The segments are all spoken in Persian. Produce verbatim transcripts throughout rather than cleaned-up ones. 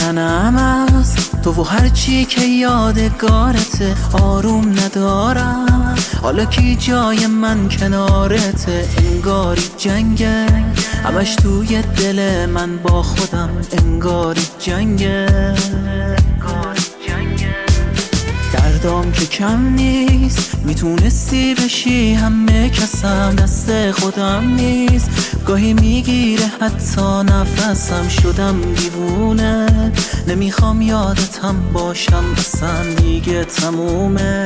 تنم از تو و هرچی که یادگارته آروم ندارم. حالا کی جای من کنارته؟ انگاری جنگه همش توی دل من با خودم، انگاری جنگه. دردام که کم نیست، میتونستی بشی همه کسم، دست خودم نیست. گاهی میگیره حتی نفسم، شدم دیوونه نمیخوام یادتم باشم، اصلا دیگه تمومه.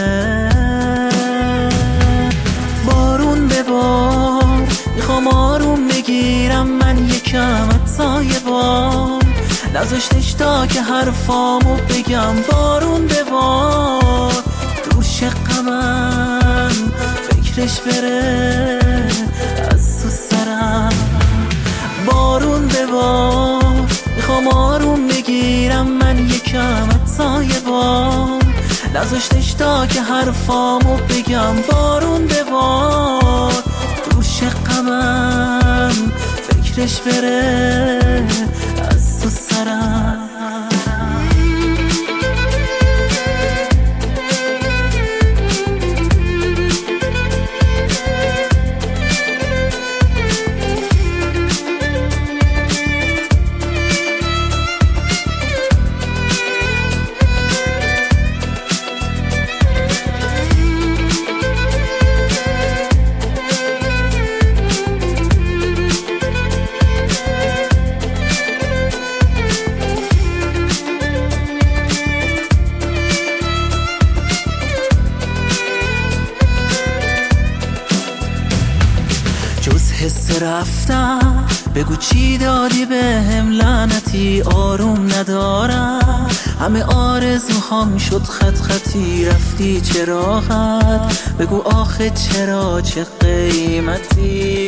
بارون ببار میخوام آروم بگیرم من یکم، حتی یه بار نذاشتش تا که حرفامو بگم. بارون ببار دوش غمم فکرش بره از تو سرم. بارون ببار میخوام آروم بگیرم من یکم، حتی یه بار نذاشتش تا که حرفامو بگم. بارون ببار دوش غمم فکرش بره از تو سرم. جز حس رفتم بگو چی دادی بهم لعنتی، آروم ندارم. همه آرزوهام شد خط خطی، رفتی چرا خط؟ بگو آخه چرا، چه قیمتی؟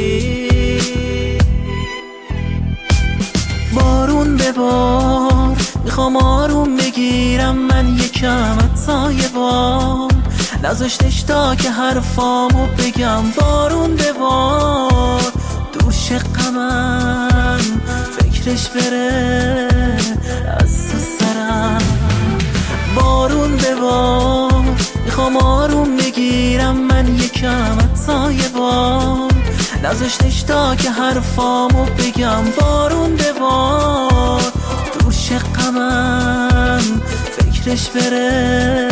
بارون ببار میخوام آروم بگیرم من یکم، حتی یه بار نذاشتش تا که حرفامو بگم. بارون ببار دوش غمم فکرش بره از تو سرم. بارون ببار میخوام آروم بگیرم من یکم، حتی یه بار نذاشتش تا که حرفامو بگم. بارون ببار دوش غمم فکرش بره